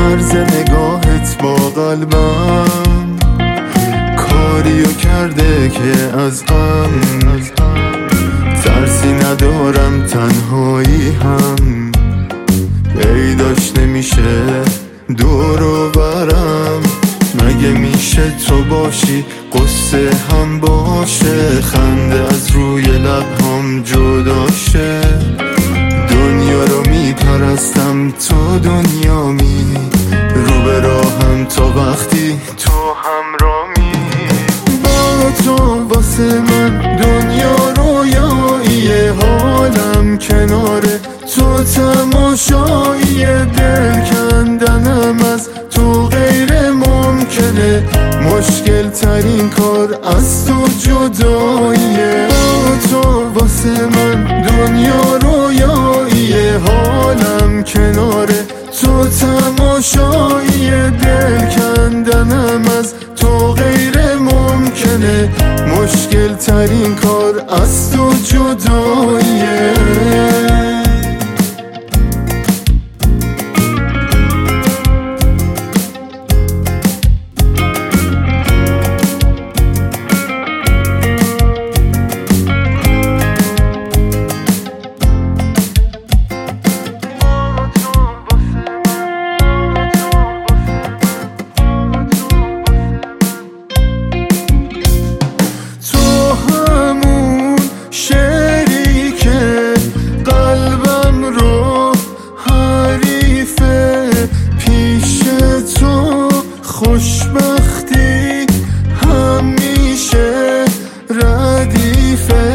عرض نگاهت با قلبم کاریو کرده که از غم ترسی ندارم، تنهایی هم پیداش نمیشه دور و برم. مگه میشه تو باشی قصه هم باشه، خنده از روی لبهام جدا شه. دنیا رو میپرستم تو دنیامی، رو به راهم تا وقتی تو همرامی. با تو واسه من دنیا رویاییه، حالم کناره تو تماشایی، دل کندنم از تو غیر ممکنه، مشکل ترین کار از تو جداییه. با تو واسه من دنیا رویاییه، حالم کناره تو تماشایی، دل کندنم از تو غیر ممکنه، مشکل ترین کار از تو جداییه. خوشبختی همیشه ردیفه،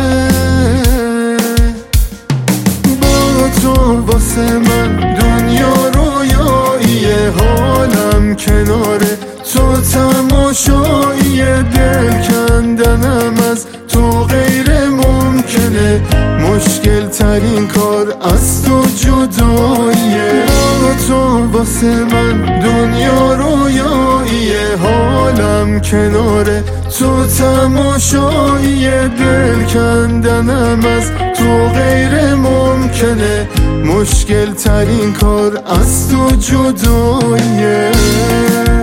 با تو واسه من دنیا رویاییه، حالم کناره تو تماشایی، دل کندنم از تو غیر ممکنه، مشکل ترین کار از تو جداییه. با تو واسه من دنیا رویاییه، حالم کناره تو تماشایی، دل کندنم از تو غیر ممکنه، مشکل ترین کار از تو جداییه.